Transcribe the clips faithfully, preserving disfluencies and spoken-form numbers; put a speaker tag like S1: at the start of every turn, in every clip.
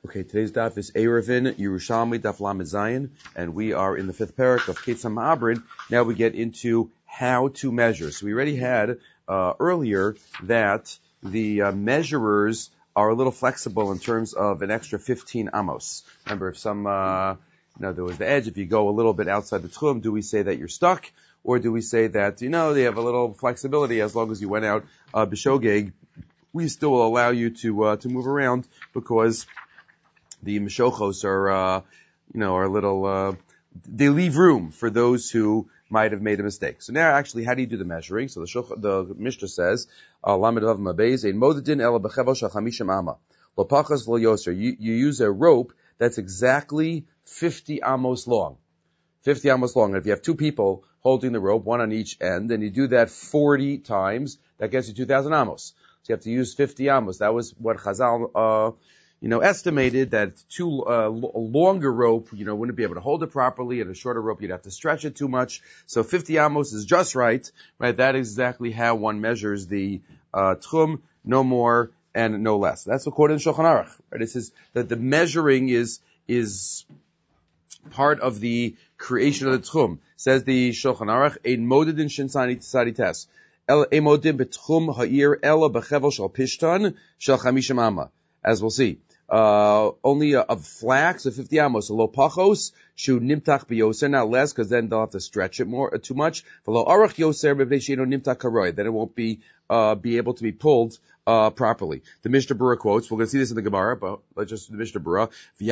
S1: Okay, today's daf is Erevin, Yerushalmi, Daf Lamed Zayin, and we are in the fifth parak of Ketzam Ma'abrin. Now we get into how to measure. So we already had uh, earlier that the uh, measurers are a little flexible in terms of an extra fifteen amos. Remember, if some, uh, you know, there was the edge, if you go a little bit outside the tchum, do we say that you're stuck? Or do we say that, you know, they have a little flexibility as long as you went out uh, b'shogeg, we still will allow you to uh, to move around because the Meshochos are, uh, you know, are a little, uh, they leave room for those who might have made a mistake. So now, actually, how do you do the measuring? So the, Shoch, the Mishnah says, Lamed Vav Mabez, Ein Modedin Ela B'Chevel Shel Chamishim Amma. Lo Pachas Lo Yoser. You use a rope that's exactly fifty amos long. fifty amos long. And if you have two people holding the rope, one on each end, and you do that forty times, that gets you two thousand amos. So you have to use fifty amos. That was what Chazal, uh, you know, estimated that too uh, a longer rope, you know, wouldn't be able to hold it properly, and a shorter rope, you'd have to stretch it too much. So fifty amos is just right, right? That is exactly how one measures the uh, tchum, no more and no less. That's according to Shulchan Aruch, right? It says that the measuring is is part of the creation of the tchum. Says the Shulchan Aruch, ein modedin shinsani tisadi tes. El emodim betchum ha'ir ela b'chevel shel pishtan shel chamishim amma. As we'll see. Uh, only a, of flax of fifty amos, a lo pachos, shu nimtach biyoser, not less, because then they'll have to stretch it more, uh, too much. V'lo arach yoser, b'vnei she'eno nimtach karoi, then it won't be, uh, be able to be pulled, uh, properly. The Mishnah Berurah quotes, we're going to see this in the Gemara, but let's just do the Mishnah Berurah.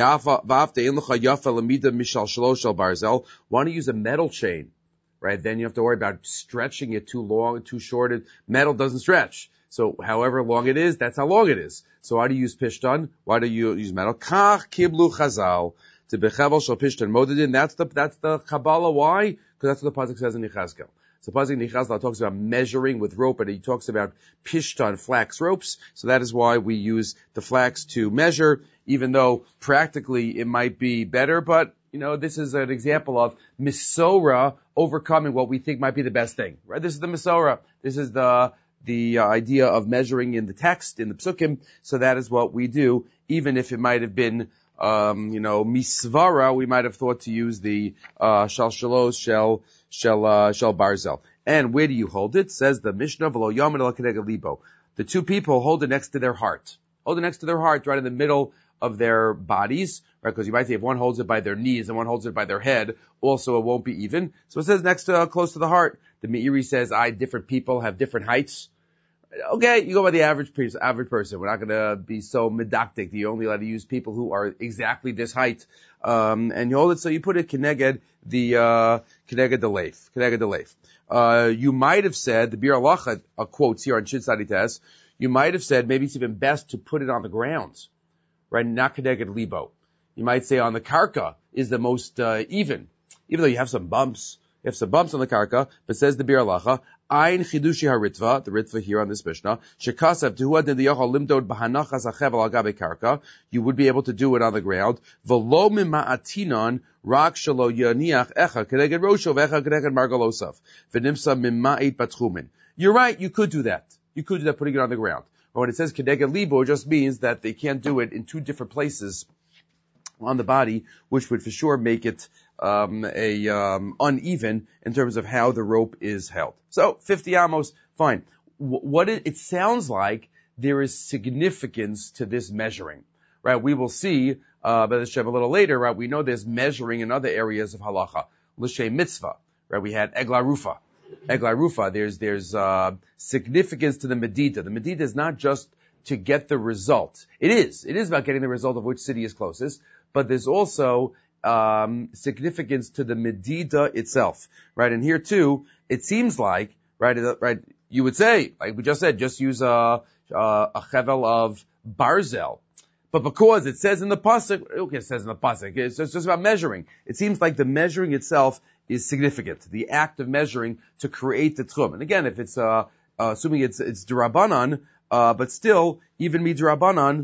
S1: V'afte ein l'cha yafa lamida mishal shalosh shel barzel. Why don't you use a metal chain? Right? Then you have to worry about stretching it too long, too short. Metal doesn't stretch. So however long it is, that's how long it is. So why do you use pishtan? Why do you use metal? Kach kiblu chazal to bechevel shel pishtan modedin. That's the that's the Kabbalah. Why? Because that's what the pasuk says in Yechezkel. So pasuk in Yechezkel talks about measuring with rope, and he talks about pishtan flax ropes. So that is why we use the flax to measure, even though practically it might be better, but you know, this is an example of Misora overcoming what we think might be the best thing, right? This is the Misora. This is the the uh, idea of measuring in the text, in the psukim. So that is what we do, even if it might have been, um, you know, misvara, we might have thought to use the uh, shal shalos, shel shel uh, shel barzel. And where do you hold it? Says the Mishnah, v'lo yamin el keneged libo. The two people hold it next to their heart. Hold it next to their heart, right in the middle of their bodies, right? Because you might say if one holds it by their knees and one holds it by their head, also it won't be even. So it says next to, uh, close to the heart. The Meiri says, I, different people have different heights. Okay, you go by the average person, average person. We're not going to be so medactic. You only allowed to use people who are exactly this height. Um, and you hold it, so you put it keneged the, uh, keneged the leif, keneged the leif. Uh, you might have said, the Bir Alacha uh, quotes here on Shin Sadites, you might have said maybe it's even best to put it on the ground. Right, not keneged libo. You might say on the karka is the most uh, even, even though you have some bumps. You have some bumps on the karka, but says the Bir Alacha, Ein chidushi haritva, the ritva here on this Mishnah, shekasav tehuad nidiyachal limdod b'hanachas hachevel agabe karka, you would be able to do it on the ground. V'lo mima'atinon rak shelo yaniach echa keneged rosho v'echa keneged margalosav v'nimsa mima'it batchumin. You're right, you could do that. You could do that putting it on the ground. But when it says keneged libo, it just means that they can't do it in two different places on the body, which would for sure make it um, a um, uneven in terms of how the rope is held. So fifty amos, fine. W- what it, it sounds like there is significance to this measuring, right? We will see, uh, but a little later, right? We know there's measuring in other areas of halacha, l'shem mitzvah, right? We had egla rufa. Egla rufa, there's, there's, uh, significance to the medida. The medida is not just to get the result. It is. It is about getting the result of which city is closest, but there's also, um, significance to the medida itself, right? And here too, it seems like, right, right, you would say, like we just said, just use a, a, a chevel of barzel. But because it says in the pasuk, okay, it says in the pasuk, it's just, just about measuring. It seems like the measuring itself is significant. The act of measuring to create the tchum. And again, if it's, uh, uh assuming it's, it's d'Rabbanan, uh, but still, even midrabanan,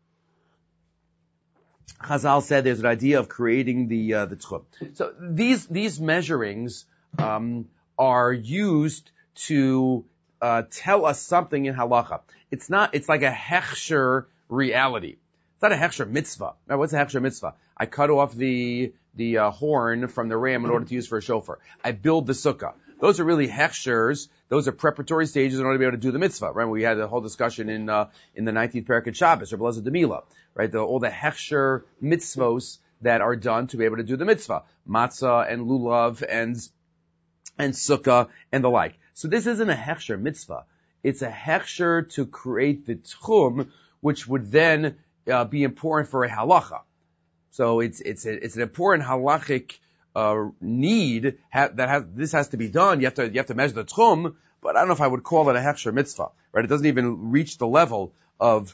S1: Chazal said there's an idea of creating the, uh, the tchum. So these, these measurings, um, are used to, uh, tell us something in halacha. It's not, it's like a hechsher reality. It's not a hechsher mitzvah. Now, what's a hechsher mitzvah? I cut off the, the, uh, horn from the ram in order to use for a shofar. I build the sukkah. Those are really hechshers. Those are preparatory stages in order to be able to do the mitzvah. Right? We had a whole discussion in, uh, in the nineteenth parak of Shabbos, or Blaza Demila. Right? The, all the hechsher mitzvos that are done to be able to do the mitzvah. Matzah and lulav and, and sukkah and the like. So this isn't a hechsher mitzvah. It's a hechsher to create the tchum, which would then, uh, be important for a halacha. So it's, it's, a, it's an important halachic Uh, need ha- that has, this has to be done. You have to, you have to measure the tchum, but I don't know if I would call it a hechsher mitzvah, right? It doesn't even reach the level of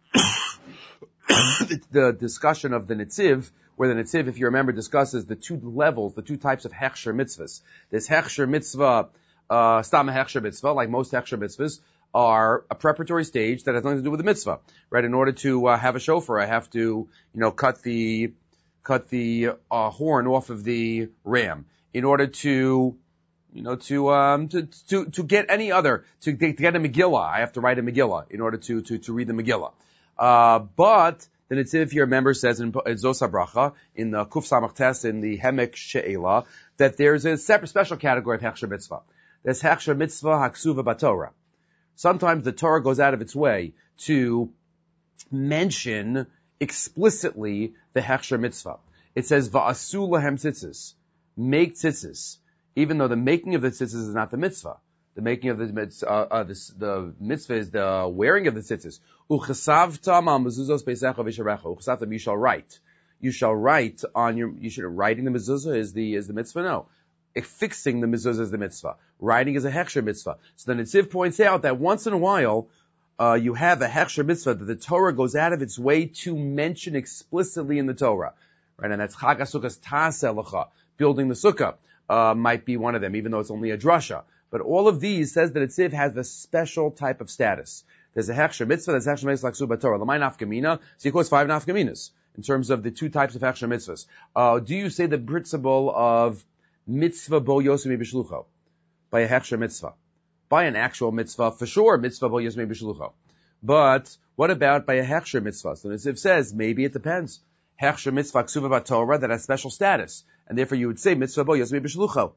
S1: the, the discussion of the Netziv, where the Netziv, if you remember, discusses the two levels, the two types of hechsher mitzvahs. This hechsher mitzvah, uh, stam hechsher mitzvah, like most hechsher mitzvahs, are a preparatory stage that has nothing to do with the mitzvah, right? In order to uh, have a shofar, I have to, you know, cut the cut the uh, horn off of the ram. In order to, you know, to um to to to get any other to, to get a Megillah, I have to write a Megillah in order to to to read the Megillah. Uh, but then it's if your member says in, in Zos HaBracha, in the Kuf Samach Tes, in the Hemek She'ela, that there's a separate special category of hechsher mitzvah. There's hechsher mitzvah haksuva b'Torah. Sometimes the Torah goes out of its way to mention explicitly the hechsher mitzvah. It says, va'asu lahem tzitzis. Make tzitzis. Even though the making of the tzitzis is not the mitzvah. The making of the mitzvah, uh, uh, the, the mitzvah is the wearing of the tzitzis. Uchesavtam al mezuzos beisecha v'sharecha. Uchesavtam, you shall write. You shall write on your, you should, writing the mezuzah is the, is the mitzvah? No. Fixing the mezuzah is the mitzvah. Writing is a hechsher mitzvah. So the Netziv points out that once in a while, Uh, you have a hechsher mitzvah that the Torah goes out of its way to mention explicitly in the Torah. Right? And that's Chag HaSukkos Ta'aseh Lecha. Building the sukkah, uh, might be one of them, even though it's only a drasha. But all of these says that Netziv has a special type of status. There's a hechsher mitzvah, there's a hechsher mitzvah like Suba Torah. L'may nafkamina, so he quotes five nafkaminas in terms of the two types of hechsher mitzvahs. Uh, do you say the principle of mitzvah bo yosemi b'shlucho? By a hechsher mitzvah. By an actual mitzvah, for sure, mitzvah bo yosmei b'shlucho. But what about by a hechsher mitzvah? So the Netziv says, maybe it depends. Hechsher mitzvah ksuva b'Torah that has special status. And therefore you would say mitzvah bo yosmei b'shlucho.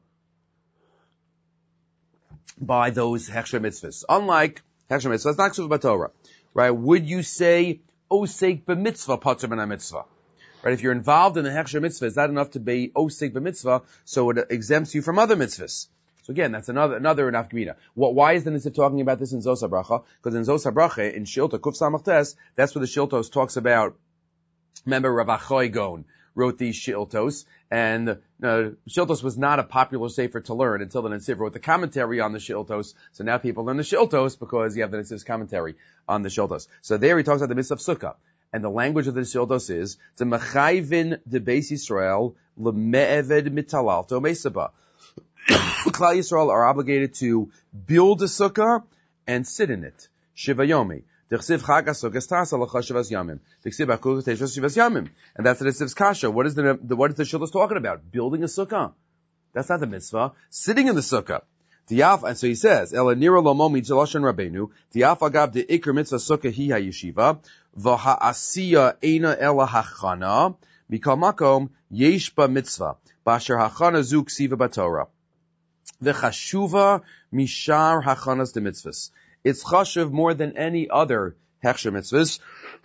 S1: By those hechsher mitzvahs. Unlike hechsher mitzvah, it's not ksuva b'Torah. Right? Would you say osek b'mitzvah patur min mitzvah? Right? If you're involved in the hechsher mitzvah, is that enough to be osek b'mitzvah, so it exempts you from other mitzvahs? So again, that's another, another nafkamina. What, why is the Netziv talking about this in Zos HaBracha? Because in Zos HaBracha, in Shilta, Kuf Samach Tes, that's where the Shiltos talks about, remember Rav Achoy Gon wrote these Shiltos, and, uh, Shiltos was not a popular sefer to learn until the Netziv wrote the commentary on the Shiltos. So now people learn the Shiltos because you have the Netziv's commentary on the Shiltos. So there he talks about the mitzvah of Sukkah. And the language of the Shiltos is, to mechayvin de Beis Yisrael, leme'eved mitalalto meisaba. Klal Yisrael are obligated to build a sukkah and sit in it. Shiva yomi. D'chsiv chag ha-sukkos ta'aseh lecha shivas yamim. D'chsiv hakuk teishos shivas yamim. And that's the Netziv's kasha. What is the, the what is the Shiltos talking about? Building a sukkah. That's not the mitzvah. Sitting in the sukkah. Diaf, and so he says, Ela nira lomo mitzaloshen rabbeinu. Diaf agab de ikr mitzvah sukkah hi ha-yeshiva. V'ha asiya eina ela hachana. Mikal makom yesh ba mitzvah. Basher hachana zu ksiva b'Torah. The chashuva mishar hachanas de mitzvahs. It's chashuv more than any other hechsher mitzvahs.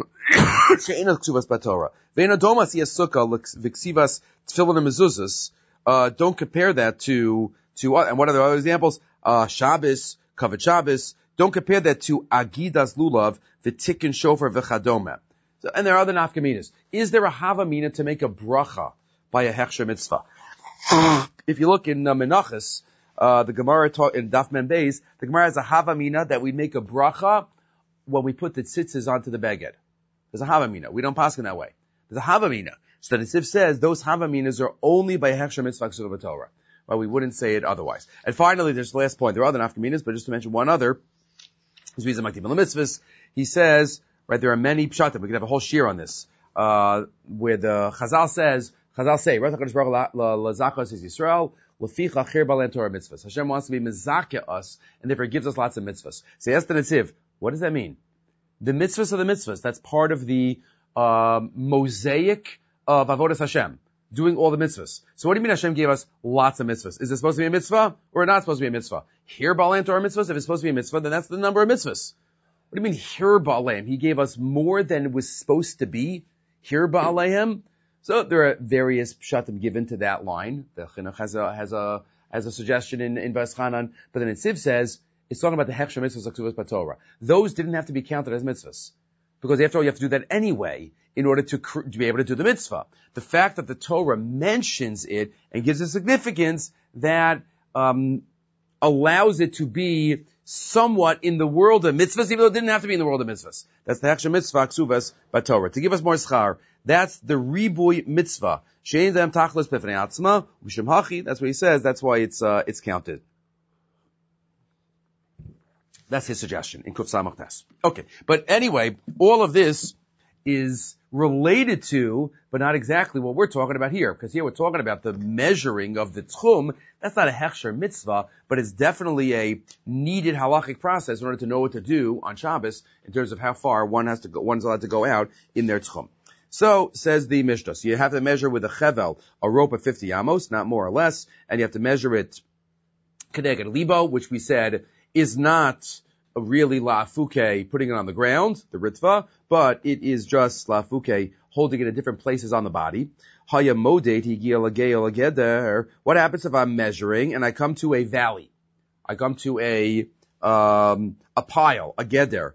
S1: She'ena ksuvas b'Torah. Ve'ena domas yesukah v'ksivas tefillin and mezuzas. Uh, don't compare that to, to, and what are the other examples? Uh, Shabbos, Kavod Shabbos. Don't compare that to agidas lulav, v'tikkun shofar v'chadoma. So, and there are other nafkaminas. Is there a havamina to make a bracha by a hechsher mitzvah? If you look in uh, Menachos, Uh, the Gemara taught in Daf Mem Beis, the Gemara has a havamina that we make a bracha when we put the tzitzis onto the beged. There's a havamina. We don't pass in that way. There's a havamina. So the Netziv says those havaminas are only by hechsher mitzvah ksuva b'Torah. Well, we wouldn't say it otherwise. And finally, there's the last point. There are other nafkaminas, but just to mention one other, he says, right, there are many pshatim. We could have a whole shir on this, uh, where the Chazal says, Chazal say, Yisrael, Hashem wants to be mezakeh us, and therefore gives us lots of mitzvahs. So he asked the Netziv, what does that mean? The mitzvahs are the mitzvahs. That's part of the um, mosaic of Avodas Hashem, doing all the mitzvahs. So what do you mean Hashem gave us lots of mitzvahs? Is it supposed to be a mitzvah or not supposed to be a mitzvah? Here Ba'alayim Torah mitzvahs, if it's supposed to be a mitzvah, then that's the number of mitzvahs. What do you mean here Ba'alayim? He gave us more than it was supposed to be. Here Ba'alayim. So there are various pshatim given to that line. The Chinuch has a, has a, has a suggestion in, in Bas Chanan, but then in Tziv says, it's talking about the Hechsher mitzvahs of Ksuvas B'Torah. Those didn't have to be counted as mitzvahs. Because after all, you have to do that anyway in order to, to be able to do the mitzvah. The fact that the Torah mentions it and gives it significance that um, allows it to be somewhat in the world of mitzvahs, even though it didn't have to be in the world of mitzvahs. That's the Hechsher mitzvah, Ksuvas B'Torah. To give us more schar, that's the ribuy mitzvah. Shein dem tachlis b'fnei atzma, u'shem hachi, that's what he says, that's why it's, uh, it's counted. That's his suggestion in Kuf Samach Tes. Okay. But anyway, all of this is related to, but not exactly what we're talking about here. Because here we're talking about the measuring of the tchum. That's not a hechsher mitzvah, but it's definitely a needed halachic process in order to know what to do on Shabbos in terms of how far one has to go, one's allowed to go out in their tchum. So, says the Mishnah, so you have to measure with a chevel, a rope of fifty amos, not more or less, and you have to measure it keneged libo, which we said is not really la'afuke, putting it on the ground, the ritva, but it is just la'afuke, holding it in different places on the body. Haya modet higia lageo lageder. What happens if I'm measuring and I come to a valley? I come to a, um, a pile, a geder,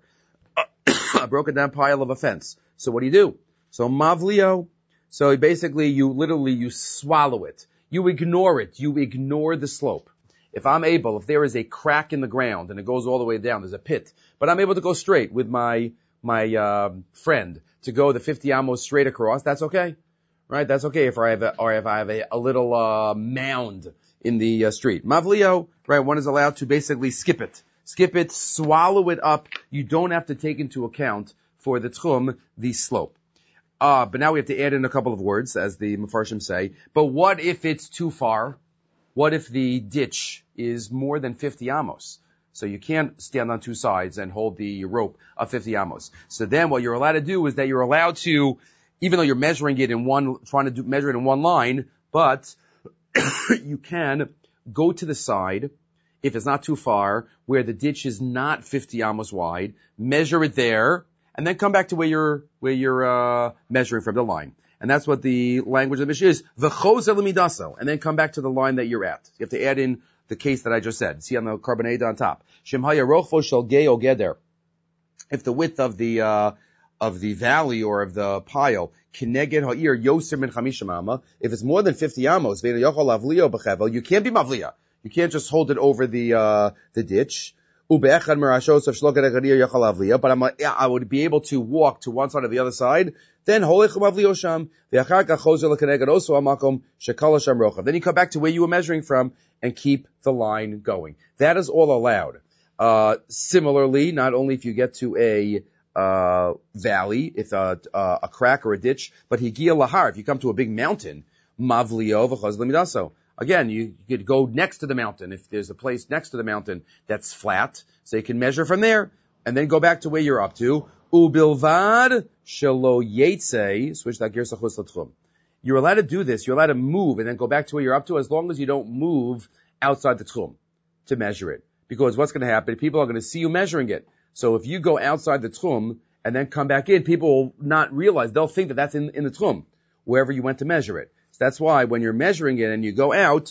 S1: a broken down pile of a fence. So what do you do? So mavlio. So basically you literally, you swallow it. You ignore it. You ignore the slope. If I'm able, if there is a crack in the ground and it goes all the way down, there's a pit, but I'm able to go straight with my, my, uh, friend to go the fifty amos straight across, that's okay. Right? That's okay if I have a, or if I have a, a little, uh, mound in the uh, street. Mavlio, right? One is allowed to basically skip it. Skip it, swallow it up. You don't have to take into account for the tchum, the slope. Uh, but now we have to add in a couple of words, as the Mefarshim say. But what if it's too far? What if the ditch is more than fifty amos? So you can't stand on two sides and hold the rope of fifty amos. So then what you're allowed to do is that you're allowed to, even though you're measuring it in one, trying to do, measure it in one line, but you can go to the side, if it's not too far, where the ditch is not fifty amos wide, measure it there, and then come back to where you're, where you're, uh, measuring from the line. And that's what the language of the Mishnah is, v'chozer l'midaso, and then come back to the line that you're at. You have to add in the case that I just said. See on the carbonate on top. Shemhaya rochvo shel geo geder. If the width of the, uh, of the valley or of the pile, kineged ha'ir yoser min chamishim amma, if it's more than fifty amos, ve'en yochol lavlio b'chevel, you can't be mavliya. You can't just hold it over the, uh, the ditch. Ube'echad merashos of shlo kineged ha'ir yochol lavliya, but I'm, I would be able to walk to one side or the other side. Then holech mavliyo sham, ve'achar kach chozer l'kineged oso ha'makom shekala sham rochav. Then you come back to where you were measuring from and keep the line going. That is all allowed. Uh, similarly, not only if you get to a, uh, valley, if a, uh, a crack or a ditch, but higia lahar, if you come to a big mountain, mavliyo v'chozer l'midaso. Again, you, you could go next to the mountain. If there's a place next to the mountain that's flat, so you can measure from there, and then go back to where you're up to. Ubilvad shelo yetze, switch that gear sachus l'tchum. You're allowed to do this. You're allowed to move and then go back to where you're up to as long as you don't move outside the tchum to measure it. Because what's going to happen? People are going to see you measuring it. So if you go outside the tchum and then come back in, people will not realize. They'll think that that's in, in the tchum, wherever you went to measure it. So that's why when you're measuring it and you go out,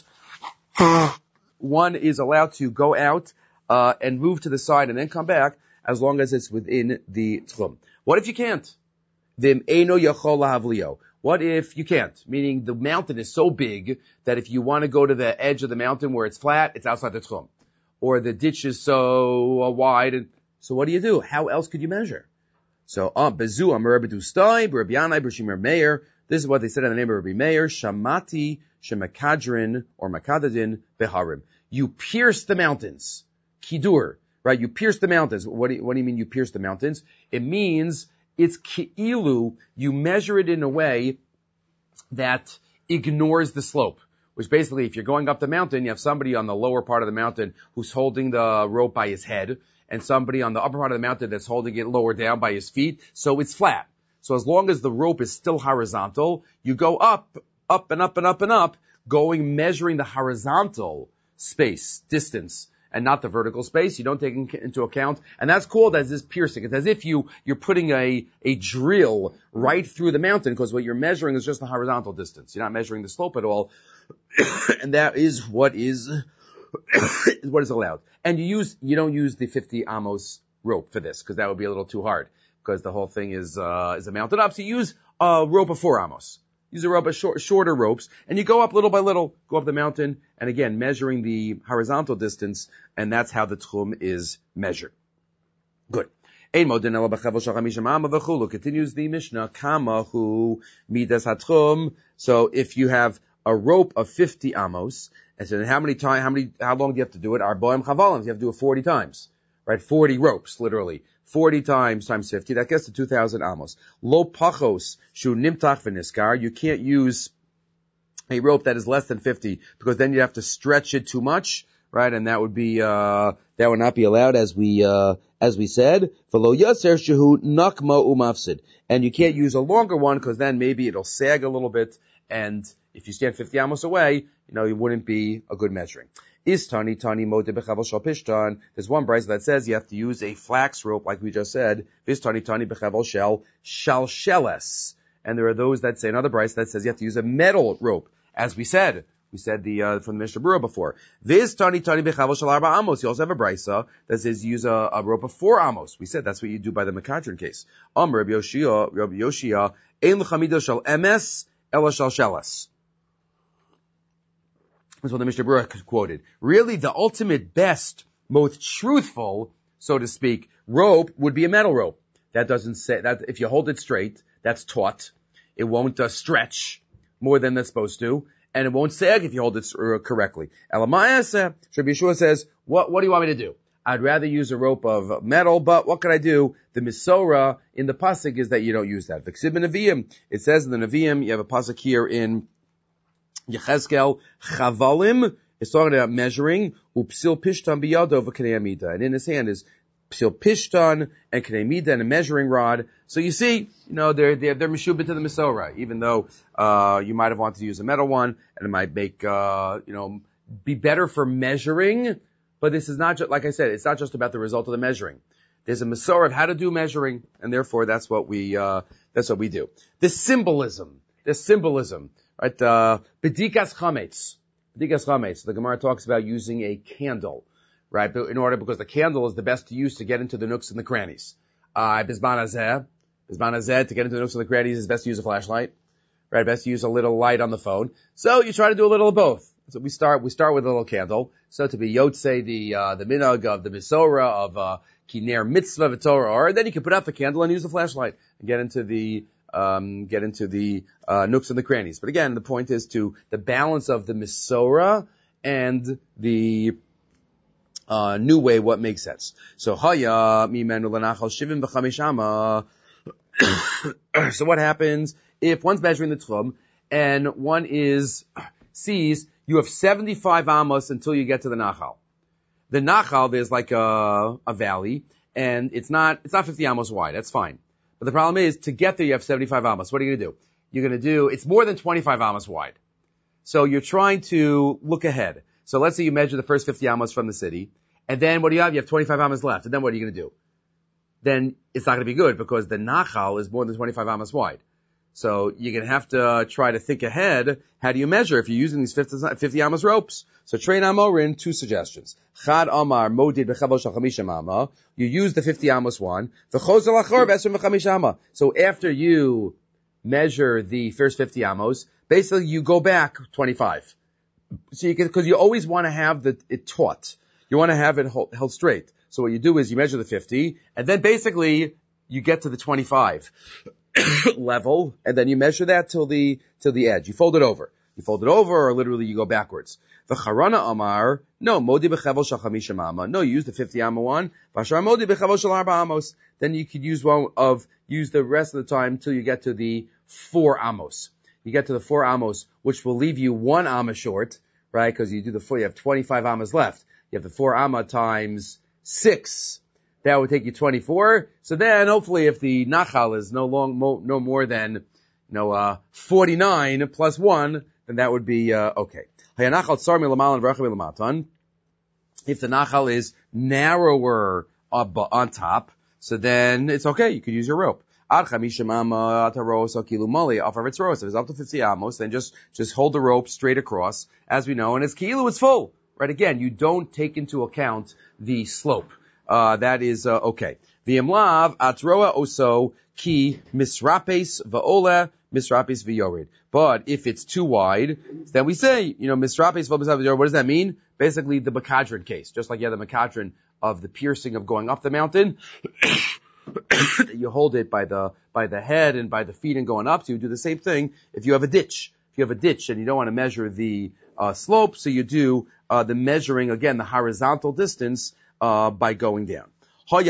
S1: one is allowed to go out uh, and move to the side and then come back as long as it's within the tchum. What if you can't? Vim eino yachol lahavlio. What if you can't? Meaning the mountain is so big that if you want to go to the edge of the mountain where it's flat, it's outside the tchum. Or the ditch is so uh, wide. And, so what do you do? How else could you measure? So, um, bezu amar Rabbi Dustai, Rabbi Yanai, B'Shimir Meir. This is what they said in the name of Rabbi Meir. Shamati shemakadrin or makadadin beharim. You pierce the mountains. Kidur. Right? You pierce the mountains. What do you, what do you mean you pierce the mountains? It means it's ki'ilu. You measure it in a way that ignores the slope. Which basically, if you're going up the mountain, you have somebody on the lower part of the mountain who's holding the rope by his head, and somebody on the upper part of the mountain that's holding it lower down by his feet. So it's flat. So as long as the rope is still horizontal, you go up, up and up and up and up, going, measuring the horizontal space, distance, and not the vertical space. You don't take into account, and that's called as this piercing. It's as if you, you're putting a, a drill right through the mountain, because what you're measuring is just the horizontal distance. You're not measuring the slope at all. And that is what is, what is allowed. And you use, you don't use the fifty amos rope for this, because that would be a little too hard, because the whole thing is, uh, is mounted up. So you use a rope of four amos. Use a rope of short, shorter ropes, and you go up little by little, go up the mountain, and again, measuring the horizontal distance, and that's how the tchum is measured. Good. Continues the Mishnah, Kamahu midas hatchum. So if you have a rope of fifty amos, and so how many time, how many, how long do you have to do it? Arboim chavalim, you have to do it forty times, right? forty ropes, literally. forty times times fifty, that gets to two thousand amos. Lo pachos shu nimtach v'niskar. You can't use a rope that is less than fifty, because then you have to stretch it too much, right? And that would be, uh, that would not be allowed, as we, uh, as we said. V'lo yaser shehu nakma umafsid. And you can't use a longer one, because then maybe it'll sag a little bit, and if you stand fifty amos away, you know, it wouldn't be a good measuring. Is tani tani mode bechavel shal pishtan. There's one brayso that says you have to use a flax rope, like we just said. Is tani tani bechavel shel shalsheles. And there are those that say another brayso that says you have to use a metal rope, as we said. We said the uh, from the Mishnah Berurah before. Vis tani tani bechavel shel arba amos. You also have a brayso that says use a, a rope of four amos. We said that's what you do by the Mekadron case. Am Rabbi Yoshia, Rabbi Yoshia, ein l'chamido shel emes ela shal sheles. That's what the Mishnah Berurah quoted. Really, the ultimate, best, most truthful, so to speak, rope would be a metal rope. That doesn't say that if you hold it straight, that's taut. It won't uh, stretch more than it's supposed to, and it won't sag if you hold it uh, correctly. Elamayasa, Rabbi Yeshua says, "What what do you want me to do? I'd rather use a rope of metal, but what can I do?" The Misora in the pasuk is that you don't use that. V'ksib in Nevi'im, it says in the Nevi'im, you have a pasuk here in Yechezkel, chavalim is talking about measuring, upsil pishtan biyado v'knei amida, and in his hand is psil pishtan and knei amida and a measuring rod. So you see, you know, they're they're they're meshubah to the Misora, even though uh you might have wanted to use a metal one, and it might make uh you know be better for measuring. But this is not just, like I said, it's not just about the result of the measuring. There's a Misora of how to do measuring, and therefore that's what we uh that's what we do. The symbolism, the symbolism. Right, uh, bedikas chametz. Bedikas chametz. The Gemara talks about using a candle, right? In order, because the candle is the best to use to get into the nooks and the crannies. Uh, bisman hazeh. Bisman hazeh, to get into the nooks and the crannies, is best to use a flashlight. Right? Best to use a little light on the phone. So you try to do a little of both. So we start, we start with a little candle. So to be yotzei, the, uh, the minhag of the Misora, of, uh, kiner mitzvah v'torah, or then you can put out the candle and use the flashlight and get into the, Um, get into the uh, nooks and the crannies. But again, the point is to the balance of the Misora and the uh, new way, what makes sense. So, Haya mimenu lanachal shivim v'chamishama. So what happens if one's measuring the tchum and one is, sees you have seventy-five amos until you get to the nachal. The nachal, there's like a, a valley, and it's not, it's not fifty amos wide. That's fine. But the problem is, to get there, you have seventy-five amos. What are you going to do? You're going to do, it's more than twenty-five amos wide. So you're trying to look ahead. So let's say you measure the first fifty amos from the city, and then what do you have? You have twenty-five amos left, and then what are you going to do? Then it's not going to be good, because the nachal is more than twenty-five amos wide. So you're going to have to try to think ahead. How do you measure if you're using these fifty, fifty amos ropes? So Train Amorin, two suggestions. Chad Amar Modid B'Chavel Shal Chamisha Ama. You use the fifty amos one. V'chozel Achor B'Esrim V'Chamisha Ama. So after you measure the first fifty amos, basically you go back twenty-five. So you can, because you always want to have the, it taut. You want to have it hold, held straight. So what you do is you measure the fifty, and then basically you get to the twenty-five level, and then you measure that till the, till the edge. You fold it over. You fold it over, or literally you go backwards. V'charana Amar, no, Modi B'Chavel Shal Chamisha Amma. No, you use the fifty amma one. V'ashar Modi B'Chavel Shal Arba Amos. Then you could use one of, use the rest of the time till you get to the four amos. You get to the four amos, which will leave you one amma short, right? Because you do the four, you have twenty-five ammas left. You have the four amma times six, that would take you twenty-four. So then, hopefully, if the nachal is no long, mo, no more than, you know, uh, forty-nine plus one, then that would be, uh, okay. If the nachal is narrower up on top, so then it's okay. You could use your rope. If it's up to fifty amos, then just, just hold the rope straight across, as we know, and it's kilu, it's full. Right? Again, you don't take into account the slope. Uh, that is, uh, okay. V'imlav atroa oso ki misrapes va'ola misrapes v'yorid. But if it's too wide, then we say, you know, misrapes va'ola, what does that mean? Basically the Makadron case. Just like you have the Makadron of the piercing of going up the mountain. You hold it by the, by the head and by the feet and going up. So you do the same thing if you have a ditch. If you have a ditch and you don't want to measure the, uh, slope, so you do, uh, the measuring, again, the horizontal distance, uh, by going down. What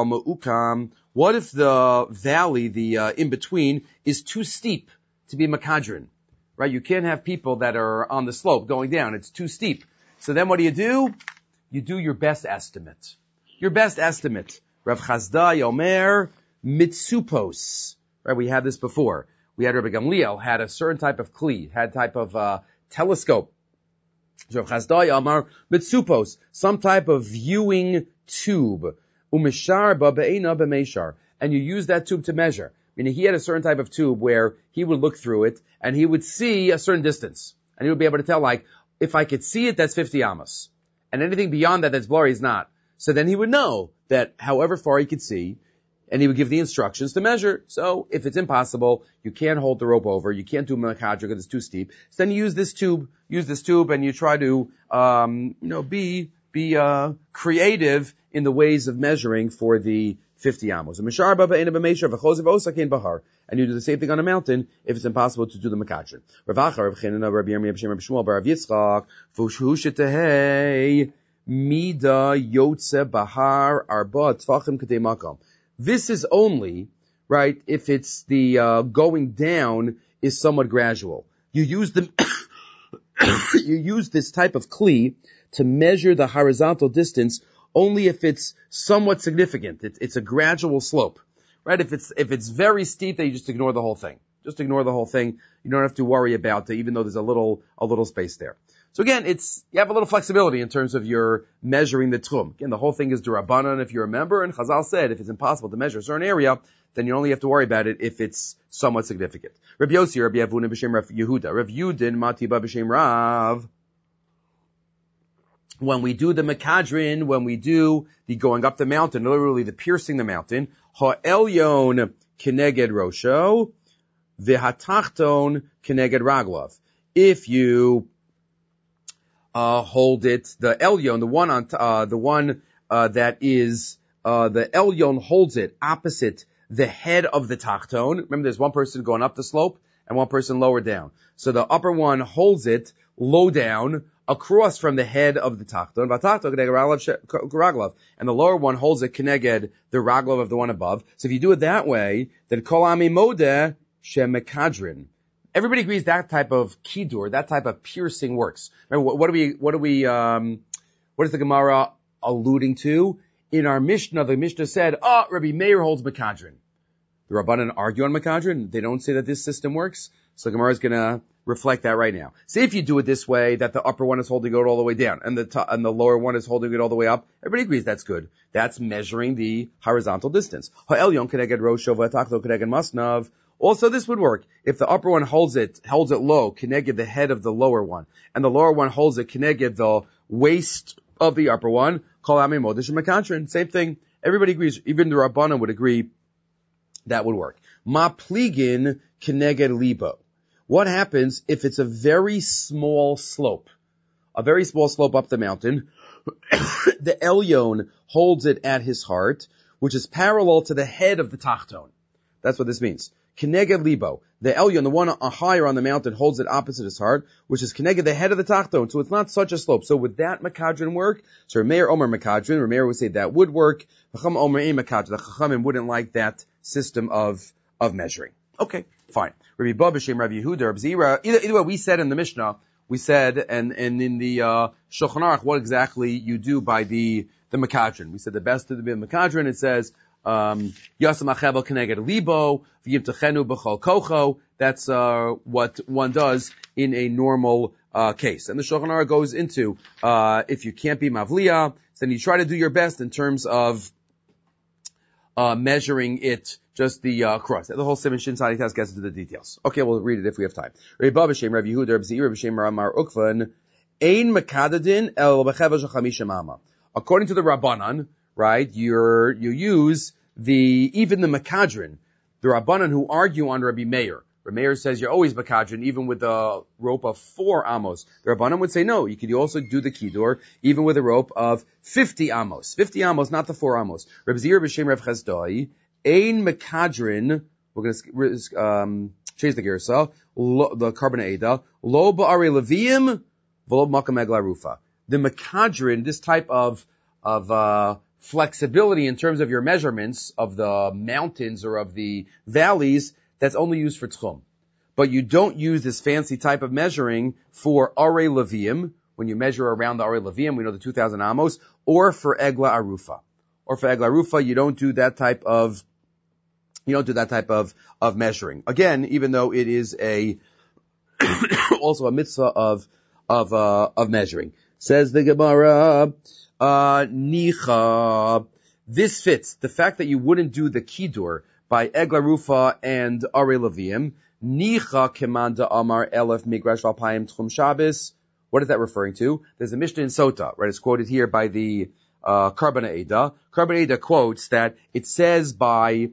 S1: if the valley, the, uh, in between is too steep to be Makadron? Right? You can't have people that are on the slope going down. It's too steep. So then what do you do? You do your best estimate. Your best estimate. Rav Chazdai Omer Mitsupos. Right? We had this before. We had Rabbi Gamliel had a certain type of kli, had type of, uh, telescope. Rav Chazdai Omer Mitsupos. Some type of viewing tube. Umeshar ba be'ena b'meishar. And you use that tube to measure. Meaning he had a certain type of tube where he would look through it and he would see a certain distance. And he would be able to tell, like, if I could see it, that's fifty amos. And anything beyond that that's blurry is not. So then he would know that however far he could see, and he would give the instructions to measure. So if it's impossible, you can't hold the rope over, you can't do Makadron because it's too steep. So then you use this tube, use this tube, and you try to, um, you know, be, be, uh, creative in the ways of measuring for the fifty amos. And you do the same thing on a mountain if it's impossible to do the Makadron. This is only, right, if it's the, uh, going down is somewhat gradual. You use the, you use this type of kli to measure the horizontal distance only if it's somewhat significant. It's, it's a gradual slope, right? If it's, if it's very steep, then you just ignore the whole thing. Just ignore the whole thing. You don't have to worry about it, even though there's a little, a little space there. So again, it's, you have a little flexibility in terms of your measuring the tchum. Again, the whole thing is d'Rabbanan if you're a member, and Chazal said if it's impossible to measure a certain area, then you only have to worry about it if it's somewhat significant. Rabbi Yossi, Rabbi Avuna b'shem Rav Yehuda, Rav Yudin Matiba b'shem Rav. When we do the Makadron, when we do the going up the mountain, literally the piercing the mountain, ha'elyon keneged rosho, v'hatachton keneged raglov. If you uh hold it, the elyon, the one on, uh the one uh that is, uh the elyon holds it opposite the head of the tachton. Remember, there's one person going up the slope and one person lower down. So the upper one holds it low down, across from the head of the tachton, and the lower one holds it keneged the raglov of the one above. So if you do it that way, then kol ami modeh shemekadrin. Everybody agrees that type of kidur, that type of piercing works. Remember, what, what do we, what do we, um, what is the Gemara alluding to? In our Mishnah, the Mishnah said, oh, Rabbi Meir holds Makadron. The Rabbanan argue on Makadron. They don't say that this system works. So the Gemara is going to reflect that right now. Say if you do it this way, that the upper one is holding it all the way down, and the to- and the lower one is holding it all the way up. Everybody agrees that's good. That's measuring the horizontal distance. Ha'elyon keneged rosho v'hatachton keneged masnav. Also, this would work if the upper one holds it holds it low, keneged the head of the lower one, and the lower one holds it keneged the waist of the upper one. Kol ami modeh shemekadron. Same thing. Everybody agrees. Even the Rabbanan would agree that would work. Ma pligin keneged libo. What happens if it's a very small slope? A very small slope up the mountain. The elyon holds it at his heart, which is parallel to the head of the tachton. That's what this means. Keneged libo. The elyon, the one higher on the mountain, holds it opposite his heart, which is keneged the head of the tachton. So it's not such a slope. So would that Makadron work? So Rameir Omer Makadron. Rameir would say that would work. Chacham Omer Ein Makadron. The Chachamim wouldn't like that system of, of measuring. Okay, fine. Rabbi Baba B'Shem Rabbi Yehuda, Rabbi Zira. Either, either way, we said in the Mishnah, we said, and, and in the, uh, Shulchan Aruch, what exactly you do by the, the Makadron. We said the best of the Makadron, it says, um, Yasam Achevel Keneged Libo, V'yim Techenu B'chol Kocho. That's, uh, what one does in a normal, uh, case. And the Shulchan Aruch goes into, uh, if you can't be Mavliya, then you try to do your best in terms of, uh, measuring it, just the, uh, cross. The whole Simon Shin Tzadi test gets into the details. Okay, we'll read it if we have time. Reb B'Shem, Reb Yehuda, Reb Zir, Reb Shem Ramar Ukvan, Ein Makadadin El B'Chevel Shel Chamisha Mama. According to the Rabbanan, right, you're, you use the, even the Makadron, the Rabbanan who argue on Rabbi Meir. Rabbi Meir says you're always Makadron, even with a rope of four amos. The Rabbanan would say no, you could also do the Kiddur, even with a rope of fifty amos. fifty amos, not the four amos. Rabbi Zir, Rabbi Shem, Rav Chezdai, Ein Makadron, we're going to, um, change the Gersa, the Carbon Eda, Lo Ba'ari Leviim, V'lo Makam Egla Rufa. The Makadron, this type of, of, uh, flexibility in terms of your measurements of the mountains or of the valleys, that's only used for Tchum. But you don't use this fancy type of measuring for Arei Leviim, when you measure around the Arei Leviim, we know the two thousand amos, or for Egla Arufa. Or for Egla Arufa, you don't do that type of, you don't do that type of, of measuring. Again, even though it is a, also a mitzvah of, of, uh, of measuring. Says the Gemara, uh, Nicha. This fits. The fact that you wouldn't do the Kiddur by Egla Rufa and Arei Leviim. Nicha Kemanda Amar Elef Migrash Valpayim Tchum Shabbos. What is that referring to? There's a Mishnah in Sota, right? It's quoted here by the, uh, Karbon Eda. Karbon Eda quotes that it says by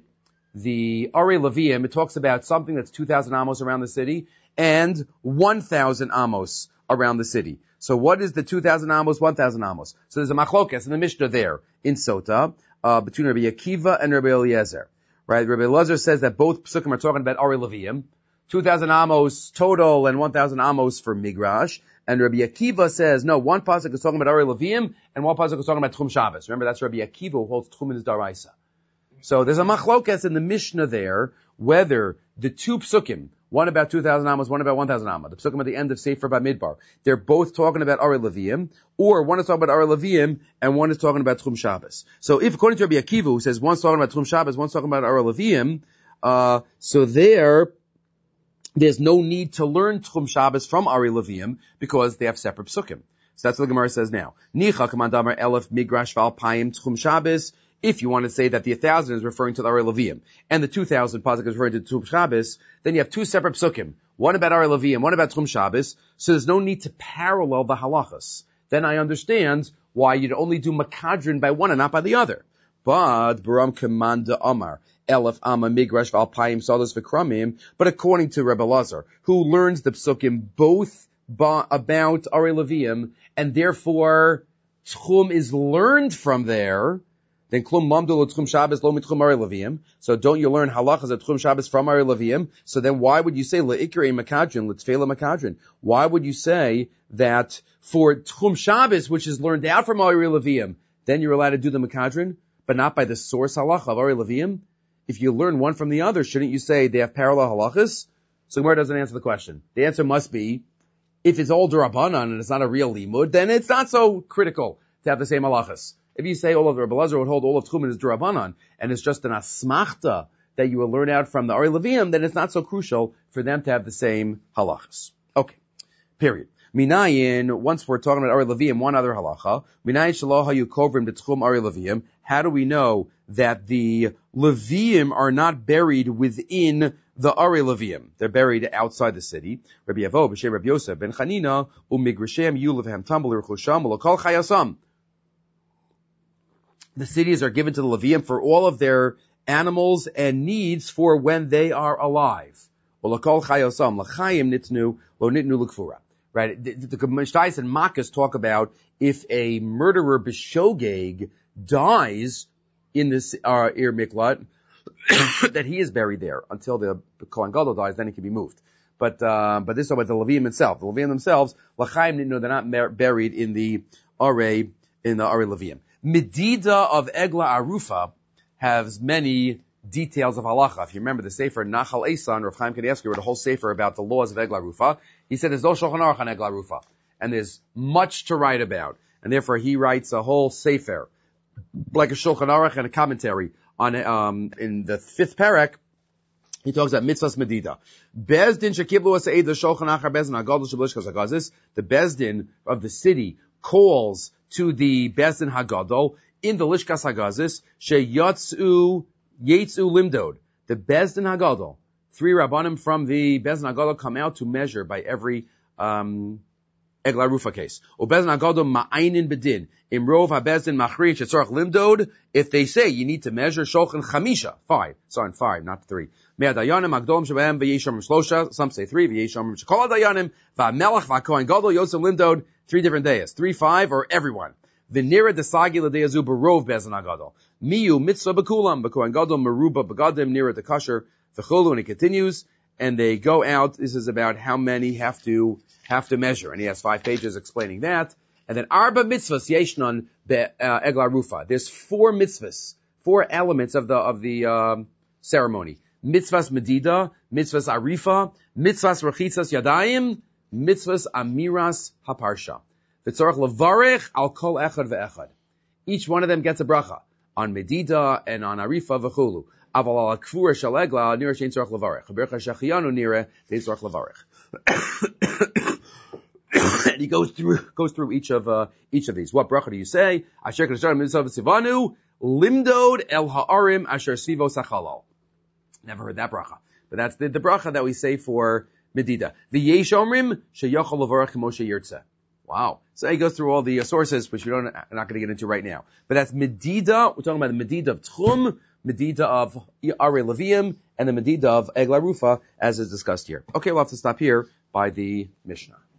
S1: the Arei Leviim, it talks about something that's two thousand amos around the city and one thousand amos around the city. So what is the two thousand amos, one thousand amos? So there's a machlokas in the Mishnah there in Sota, uh, between Rabbi Akiva and Rabbi Eliezer. Right? Rabbi Eliezer says that both psukim are talking about Arei Leviim, two thousand amos total and one thousand amos for Migrash. And Rabbi Akiva says, no, one pasuk is talking about Arei Leviim and one pasuk is talking about Tchum Shabbos. Remember, that's Rabbi Akiva who holds Tchum in his Daraisa. So there's a machlokas in the Mishnah there, whether the two psukim, one about two thousand amos, one about one thousand amos, the psukim at the end of Sefer Bamidbar, they're both talking about Arei Leviim, or one is talking about Arei Leviim, and one is talking about Tchum Shabbos. So if, according to Rabbi Akiva, who says one's talking about Tchum Shabbos, one's talking about Arei Leviim, uh, so there, there's no need to learn Tchum Shabbos from Arei Leviim, because they have separate psukim. So that's what the Gemara says now. Nicha Kamandamar Elef Migrash Valpayim Tchum Shabbos. If you want to say that the one thousand is referring to the Arei Leviim, and the two thousand pasuk is referring to Tchum Shabbos, then you have two separate psukim. One about Arei Leviim, one about Tchum Shabbos, so there's no need to parallel the halachas. Then I understand why you'd only do Makadron by one and not by the other. But, Baram Kamanda Amar, Elef Amma Migrash Valpayim Sadas Vikramim, but according to Rebbe Lazar, who learns the psukim both ba- about Arei Leviim, and therefore Tchum is learned from there, then Klum Mamdu lo Tchum Shabbos lo mitchum Arei Leviim. So don't you learn halachas of Tchum Shabbos from Arei Leviim? So then why would you say le'ikrei makadron, l'tfeila makadron? Why would you say that for Tchum Shabbos, which is learned out from Arei Leviim, then you're allowed to do the makadron, but not by the source halacha of Arei Leviim? If you learn one from the other, shouldn't you say they have parallel halachas? So Gemara doesn't answer the question. The answer must be, if it's all D'Rabbanan and it's not a real limud, then it's not so critical to have the same halachas. If you say all of the Rebbe Lazar would hold all of Tchumen as D'Rabbanan, and it's just an asmachta that you will learn out from the Arei Leviim, then it's not so crucial for them to have the same halachas. Okay. Period. Minayin, once we're talking about Arei Leviim, one other halacha. Minayin shaloha yukovrim b'tchum Arei Leviim. How do we know that the Leviim are not buried within the Arei Leviim? They're buried outside the city. Rabbi Yavo, b'shem Rabbi Yosef, ben Chanina, u'migrashem yulevhem tambal irchusham, u'lokal chayasam. The cities are given to the Leviim for all of their animals and needs for when they are alive. U'lokal chayasam, l'chayim nitnu, lo nitnu l'kfura. Right? The, the, the Mishnayos and Makkas talk about if a murderer b'shogeg dies in this uh, Ir Miklat, that he is buried there until the, the Kohen Gadol dies, then he can be moved. But, uh, but this is about the Leviim itself. The Leviim themselves, l'chaim nitnu, they're not mer- buried in the Arei, in the Arei Leviim. Medida of Egla Arufa has many details of halacha. If you remember the sefer Nachal Esan, Rav Chaim Kanievsky wrote a whole sefer about the laws of Egla Rufa. He said there's no Shulchan Aruch on Egla Rufa, and there's much to write about, and therefore he writes a whole sefer, like a Shulchan Aruch and a commentary on um in the fifth parak. He talks about mitzvahs medida. Bezdin shekiblu asa'id the Shulchan Aruch Bezdin Hagadol Shablishkas Hagazis. The Bezdin of the city calls to the Bezdin Hagadol in the Lishkas Hagazis sheyatzu yetzu limdod. The Bezdin Hagadol, three rabbanim from the Bezdin Hagadol come out to measure by every um Egla Rufa case. O Bezdin Hagadol ma'ainin bedin. Imrov habezdin machri shetzorach limdod. If they say you need to measure shulchan chamisha, five. Sorry, five, not three. Me'adayanim agdolim shebehem v'yesham shlosha. Some say three. V'yesham shekol adayanim v'amelach v'akohen gadol yosem limdod. Three different days. Three, five, or everyone. V'nira desagi l'deyazu barov Bezdin Hagadol. Miyu mitzvah b'kulam b'kohen gadol meruba b'gadim nira dekasher v'cholu. And it continues. And they go out. This is about how many have to have to measure. And he has five pages explaining that. And then arba mitzvahs yeshnon be Egla Rufa. There's four mitzvahs, four elements of the of the um, ceremony. Mitzvahs medida, mitzvahs arifa, mitzvahs rechitzas yadayim, mitzvahs amiras haparsha. V'tzorach levarech al kol echad ve'echad. Each one of them gets a bracha on medida and on arifa v'chulu. Aval al kfura shel Egla nira shein tzorach levarech. Bercha shechiyanu nira shein tzorach levarech. And he goes through goes through each of uh, each of these. What bracha do you say? Asher k'nashar mitzvah v'sivanu limdod el ha'arim asher sivo sachalal. Never heard that bracha, but that's the, the bracha that we say for medida. V'yesh omrim sheyachol levarech Moshe yirtzeh. Wow. So he goes through all the uh, sources, which we don't are not going to get into right now. But that's medida. We're talking about the medida of tchum, medida of Arei Leviim, and the medida of Egla Rufa, as is discussed here. Okay, we'll have to stop here by the Mishnah.